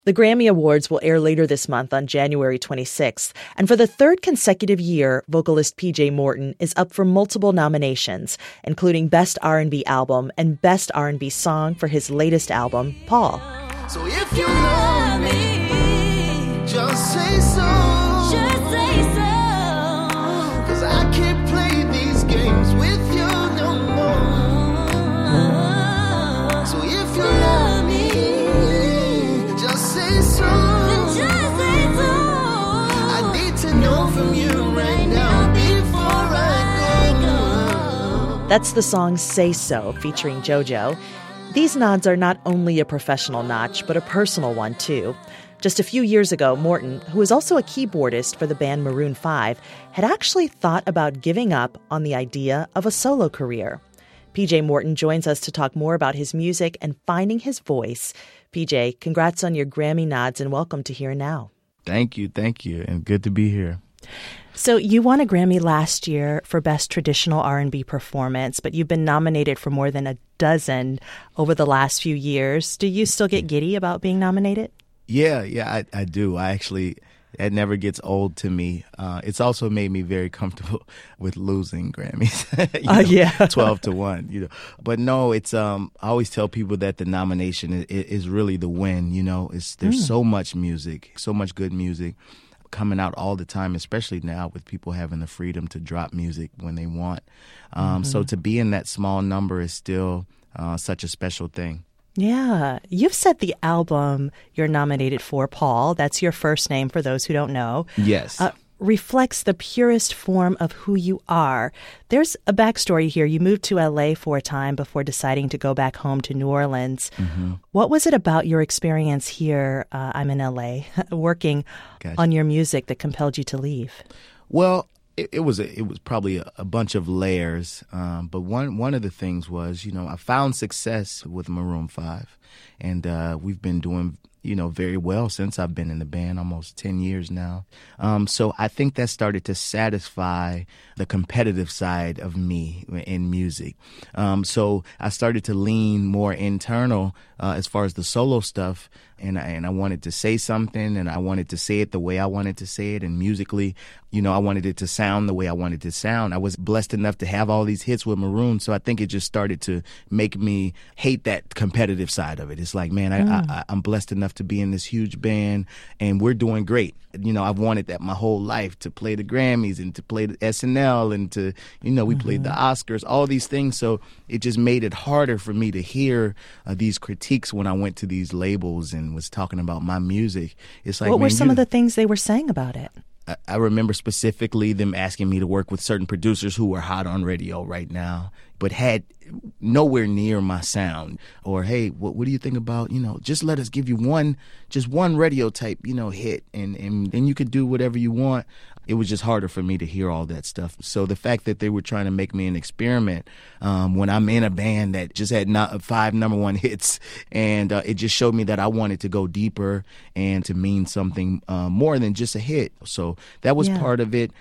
The Grammy Awards will air later this month on January 26th, and for the third consecutive year, vocalist PJ Morton is up for multiple nominations, including Best R&B Album and Best R&B Song for his latest album, Paul. So if you love me, just say so. Just say so. 'Cause I can't play these games with you no more. So if you love me, just say so. Just say so. I need to know from you right now before I go. That's the song Say So, featuring JoJo. These nods are not only a professional notch, but a personal one, too. Just a few years ago, Morton, who is also a keyboardist for the band Maroon 5, had actually thought about giving up on the idea of a solo career. PJ Morton joins us to talk more about his music and finding his voice. PJ, congrats on your Grammy nods and welcome to Here Now. Thank you, and good to be here. So you won a Grammy last year for Best Traditional R&B Performance, but you've been nominated for more than a dozen over the last few years. Do you still get giddy about being nominated? Yeah, I do. It never gets old to me. It's also made me very comfortable with losing Grammys. 12-1. But no, it's I always tell people that the nomination is really the win. There's so much music, so much good music coming out all the time, especially now with people having the freedom to drop music when they want. So to be in that small number is still such a special thing. Yeah. You've said the album you're nominated for, Paul, that's your first name for those who don't know. Yes. Reflects the purest form of who you are. There's a backstory here. You moved to L.A. for a time before deciding to go back home to New Orleans. Mm-hmm. What was it about your experience here, I'm in L.A., working on your music that compelled you to leave? Well, it was probably a bunch of layers, but one of the things was, I found success with Maroon 5, and we've been doing very well since I've been in the band, almost 10 years now. So I think that started to satisfy the competitive side of me in music. So I started to lean more internal as far as the solo stuff, and I wanted to say something, and I wanted to say it the way I wanted to say it, and musically, I wanted it to sound the way I wanted to sound. I was blessed enough to have all these hits with Maroon, so I think it just started to make me hate that competitive side of it. It's like, man, I'm blessed enough to be in this huge band, and we're doing great. I've wanted that my whole life, to play the Grammys and to play the SNL and to, we played the Oscars, all these things. So it just made it harder for me to hear these critiques when I went to these labels and was talking about my music. It's like, what were some of the things they were saying about it? I remember specifically them asking me to work with certain producers who were hot on radio right now, but had nowhere near my sound. Or, hey, what do you think about, just let us give you one radio type, hit, and then you could do whatever you want. It was just harder for me to hear all that stuff. So the fact that they were trying to make me an experiment when I'm in a band that just had 5 number one hits, and it just showed me that I wanted to go deeper and to mean something more than just a hit. So that was part of it.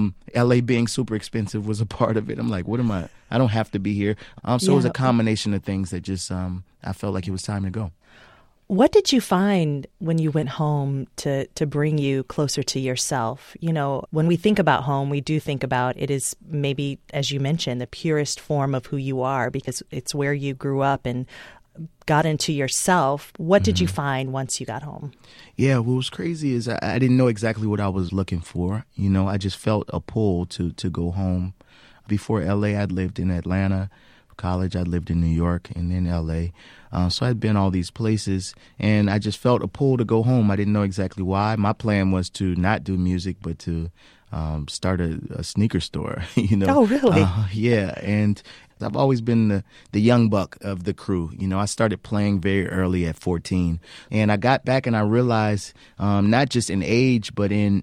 LA being super expensive was a part of it. I'm like, what am I? I don't have to be here. So it was a combination of things that just I felt like it was time to go. What did you find when you went home to bring you closer to yourself? When we think about home, we do think about it is maybe, as you mentioned, the purest form of who you are because it's where you grew up and got into yourself. What did you find once you got home? Yeah, what was crazy is I didn't know exactly what I was looking for. I just felt a pull to go home. Before L.A., I'd lived in Atlanta. College, I lived in New York and then L.A. So I'd been all these places, and I just felt a pull to go home. I didn't know exactly why. My plan was to not do music, but to start a sneaker store. Oh, really? Yeah, and I've always been the young buck of the crew. I started playing very early at 14, and I got back and I realized not just in age, but in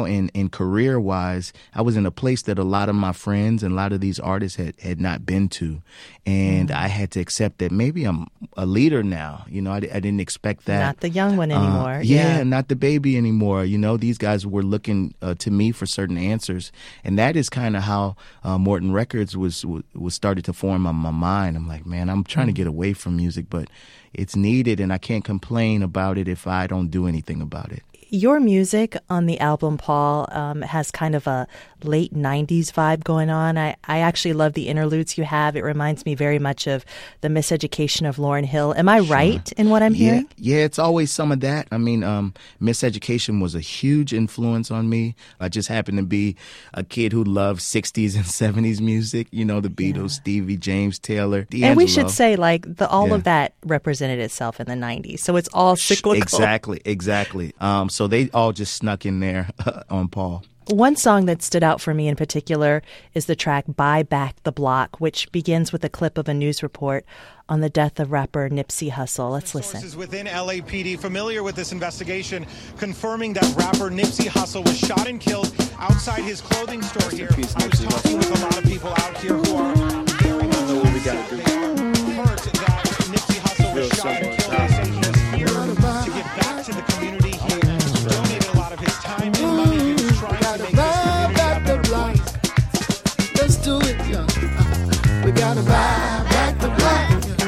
career wise, I was in a place that a lot of my friends and a lot of these artists had not been to, and I had to accept that maybe I'm a leader now. I didn't expect that. Not the young one anymore. Yeah, not the baby anymore. These guys were looking to me for certain answers, and that is kind of how Morton Records was started to form on my mind. I'm like, man, I'm trying to get away from music, but it's needed, and I can't complain about it if I don't do anything about it. Your music on the album, Paul, has kind of a late 90s vibe going on. I actually love the interludes you have. It reminds me very much of the Miseducation of Lauryn Hill. Am I right in what I'm hearing? Yeah, it's always some of that. I mean, Miseducation was a huge influence on me. I just happened to be a kid who loved 60s and 70s music, the Beatles, Stevie, James Taylor, D'Angelo. And we should say, all of that represented itself in the 90s. So it's all cyclical. Exactly. So they all just snuck in there on Paul. One song that stood out for me in particular is the track Buy Back the Block, which begins with a clip of a news report on the death of rapper Nipsey Hussle. Let's listen. Sources within LAPD familiar with this investigation confirming that rapper Nipsey Hussle was shot and killed outside his clothing store here. I was talking with a lot of people out here who are very much hurt that Nipsey Hussle was shot and killed. They say he's here to give back to the community. He donated a lot of his time and money. He was trying to make this community a better place. Let's do it, yeah. We gotta buy back the block.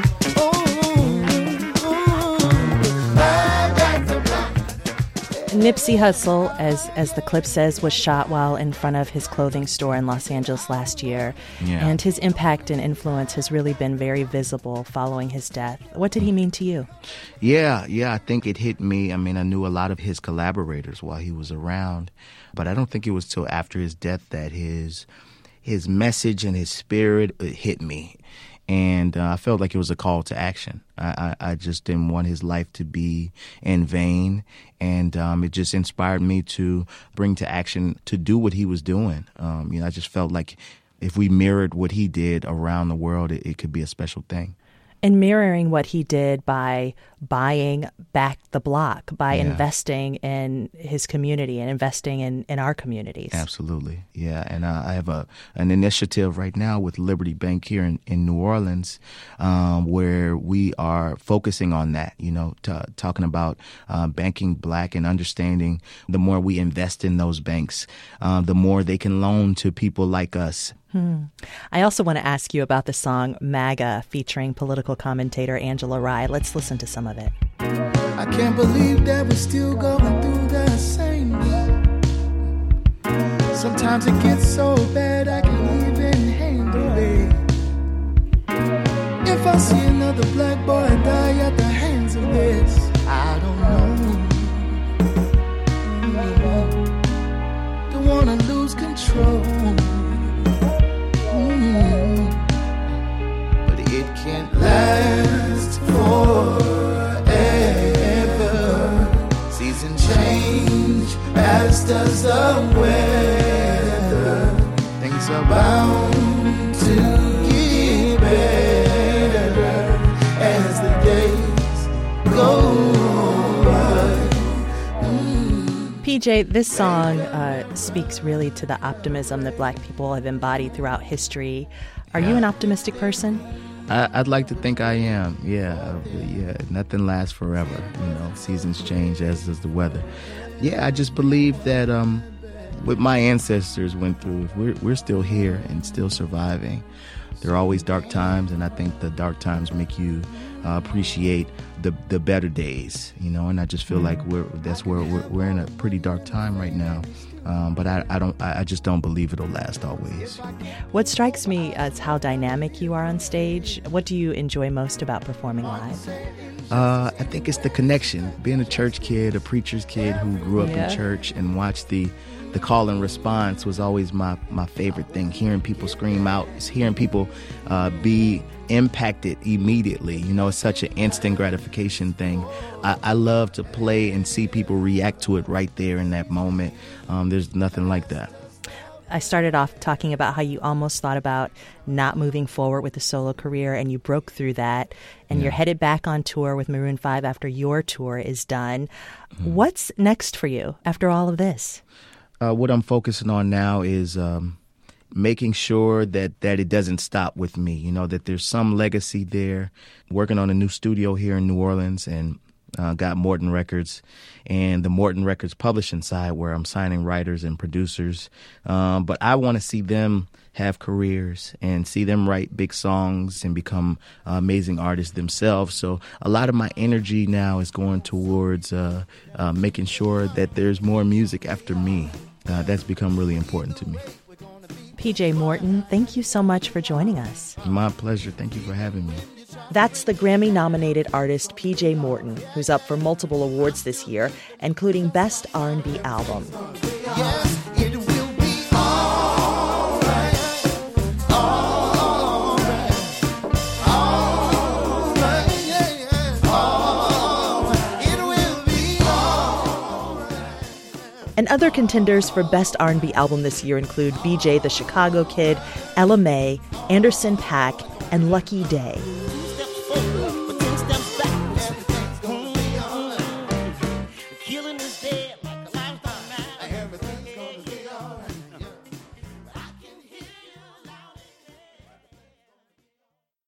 Nipsey Hussle, as the clip says, was shot while in front of his clothing store in Los Angeles last year. Yeah. And his impact and influence has really been very visible following his death. What did he mean to you? Yeah, I think it hit me. I mean, I knew a lot of his collaborators while he was around, but I don't think it was till after his death that his message and his spirit hit me. And I felt like it was a call to action. I just didn't want his life to be in vain. And it just inspired me to bring to action to do what he was doing. I just felt like if we mirrored what he did around the world, it could be a special thing. And mirroring what he did by buying back the block, by investing in his community and investing in our communities. Absolutely, yeah. And I have an initiative right now with Liberty Bank here in New Orleans where we are focusing on that, talking about banking black and understanding the more we invest in those banks, the more they can loan to people like us. I also want to ask you about the song MAGA featuring political commentator Angela Rye. Let's listen to some of it. I can't believe that we're still going through the same. Sometimes it gets so bad I can't even handle it. If I see another black boy die at the hands of this, I don't know. Don't want to lose control. But it can't last forever. Season change, as does the weather. Things are bound to get better as the days go by. PJ, this song speaks really to the optimism that black people have embodied throughout history. Are you an optimistic person? I'd like to think I am. Yeah. Nothing lasts forever. Seasons change, as does the weather. Yeah, I just believe that what my ancestors went through, we're still here and still surviving. There are always dark times, and I think the dark times make you appreciate the better days. And I just feel like we're in a pretty dark time right now. But I just don't believe it'll last always. What strikes me is how dynamic you are on stage. What do you enjoy most about performing live? I think it's the connection. Being a church kid, a preacher's kid who grew up in church and watched the call and response was always my favorite thing. Hearing people scream out, hearing people be impacted immediately. It's such an instant gratification thing. I love to play and see people react to it right there in that moment. There's nothing like that. I started off talking about how you almost thought about not moving forward with a solo career, and you broke through that, and you're headed back on tour with Maroon 5 after your tour is done. Mm-hmm. What's next for you after all of this? What I'm focusing on now is making sure that it doesn't stop with me, that there's some legacy there. Working on a new studio here in New Orleans and got Morton Records and the Morton Records publishing side where I'm signing writers and producers. But I want to see them have careers and see them write big songs and become amazing artists themselves. So a lot of my energy now is going towards making sure that there's more music after me. That's become really important to me. PJ Morton, thank you so much for joining us. My pleasure. Thank you for having me. That's the Grammy-nominated artist PJ Morton, who's up for multiple awards this year, including Best R&B Album. Yes, it will be all right. All right. All right. Yeah, yeah. All right. It will be all right. And other contenders for Best R&B Album this year include BJ the Chicago Kid, Ella Mai, Anderson .Paak, and Lucky Daye.